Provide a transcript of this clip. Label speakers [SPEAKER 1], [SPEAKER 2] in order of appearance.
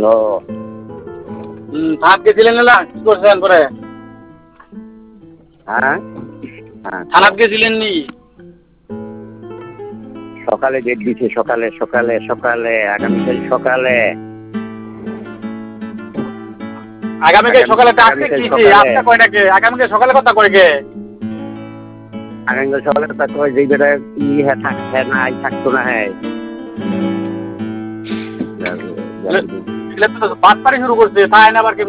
[SPEAKER 1] Hello.
[SPEAKER 2] থানাত গেছিলেন না কি করছেন পরে?
[SPEAKER 1] হ্যাঁ হ্যাঁ,
[SPEAKER 2] থানাত গেছিলেন নি?
[SPEAKER 1] সকালে ডেট দিছে, সকালে সকালে সকালে আগামীকাল সকালে।
[SPEAKER 2] আগামীকাল সকালে আজকে
[SPEAKER 1] আগামীকাল
[SPEAKER 2] কিছি
[SPEAKER 1] সকালে
[SPEAKER 2] আজকে কয়টাকে আগামীকাল সকালে কথা কয় কে?
[SPEAKER 1] আগামীকাল সকালে তা কয় যে বেটা হ্যাঁ থাকছে না থাকতো না হ্যাঁ
[SPEAKER 2] বাদ পারি শুরু করছে তাই না আবার